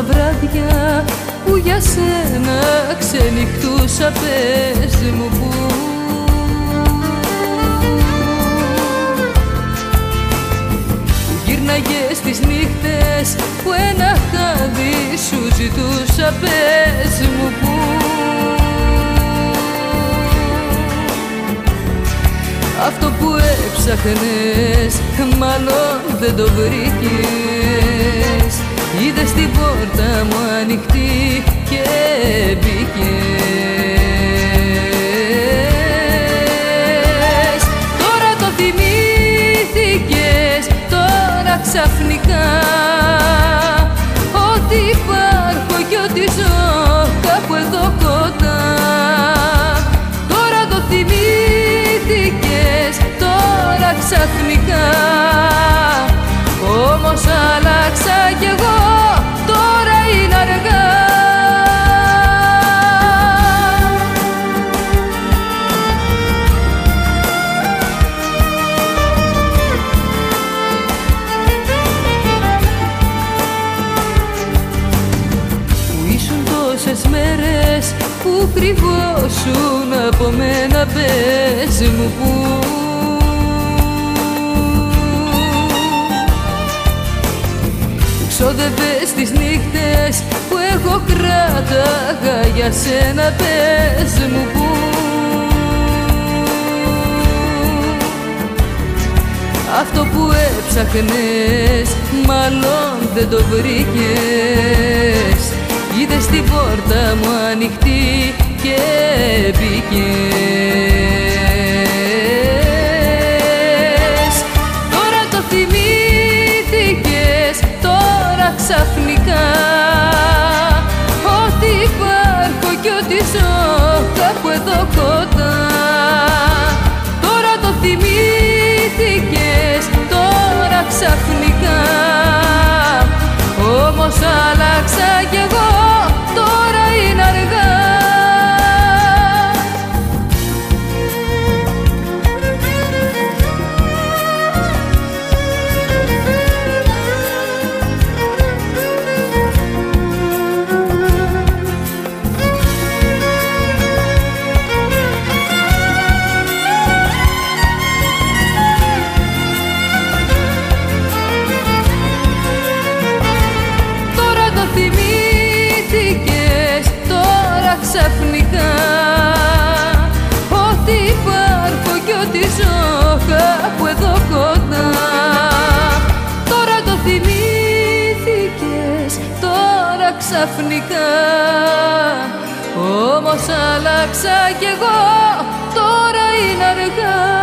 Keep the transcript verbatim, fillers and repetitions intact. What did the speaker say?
τα βράδια που για σένα ξενυχτούσα, πες μου πού. Που γύρναγες τις νύχτες που ένα χάδι σου ζητούσα, πες μου πού. Αυτό που έψαχνες μάλλον δεν το βρήκες. Είδες την πόρτα μου ανοιχτή και μπήκες. Τώρα το θυμήθηκες, τώρα ξαφνικά, ότι υπάρχω κι ότι ζω κάπου εδώ κοντά. Τώρα το θυμήθηκες, τώρα ξαφνικά, όμως άλλαξα κι εγώ, τώρα είναι αργά. Που ήσουν τόσες μέρες που κρυβόσουν από μένα, πες μου πού. Ξόδευες τις νύχτες που εγώ κράταγα για σένα, πες μου πού. Αυτό που έψαχνες μάλλον δεν το βρήκες. Είδες την πόρτα μου ανοιχτή και μπήκες. Τώρα το θυμήθηκες, τώρα ξαφνικά, ότι υπάρχω κι ότι ζω κάπου εδώ κοντά. Τώρα το θυμήθηκες, τώρα ξαφνικά, όμως άλλαξα κι εγώ, τώρα είναι αργά. Θυμήθηκες, τώρα ξαφνικά, ότι υπάρχω κι ότι ζω κάπου εδώ κοντά. Τώρα το θυμήθηκες, τώρα ξαφνικά, όμως άλλαξα κι εγώ, τώρα είναι αργά.